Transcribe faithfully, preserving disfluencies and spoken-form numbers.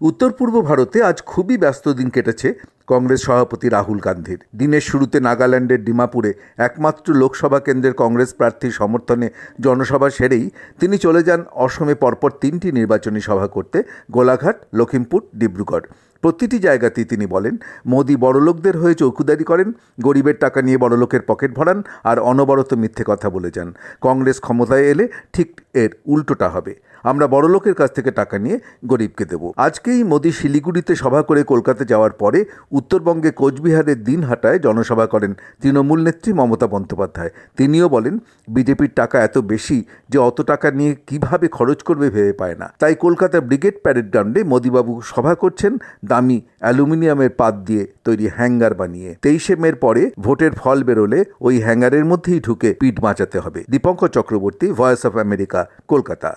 উত্তর পূর্ব ভারতে আজ খুবই ব্যস্ত দিন কেটেছে কংগ্রেস সভাপতি রাহুল গান্ধীর। দিনের শুরুতে নাগাল্যান্ডের ডিমাপুরে একমাত্র লোকসভা কেন্দ্রের কংগ্রেস প্রার্থীর সমর্থনে জনসভা সেরেই তিনি চলে যান অসমে পরপর তিনটি নির্বাচনী সভা করতে গোলাঘাট, লখিমপুর, ডিব্রুগড়। প্রতিটি জায়গাতেই তিনি বলেন, মোদি বড়লোকদের হয়ে চৌকিদারি করেন, গরিবের টাকা নিয়ে বড়লোকের পকেট ভরান আর অনবরত মিথ্যে কথা বলে যান। কংগ্রেস ক্ষমতায় এলে ঠিক এর উল্টোটা হবে। আমরা বড়লোকের কাছ থেকে টাকা নিয়ে গরিবকে দেব। আজকেই মোদি শিলিগুড়িতে সভা করে কলকাতা যাওয়ার পরে উত্তরবঙ্গে কোচবিহারের দিনহাটায় জনসভা করেন তৃণমূল নেত্রী মমতা বন্দ্যোপাধ্যায়। তিনিও বলেন, বিজেপির টাকা এত বেশি যে অত টাকা নিয়ে কিভাবে খরচ করবে ভেবে পায় না। তাই কলকাতা ব্রিগেড প্যারেড গ্রাউন্ডে মোদিবাবু সভা করছেন দামি অ্যালুমিনিয়ামের পাত দিয়ে তৈরি হ্যাঙ্গার বানিয়ে। তেইশে মের পরে ভোটের ফল বেরোলে ওই হ্যাঙ্গারের মধ্যেই ঢুকে পিঠ বাঁচাতে হবে। Dipankar Chakraborty, Voice of America, Kolkata.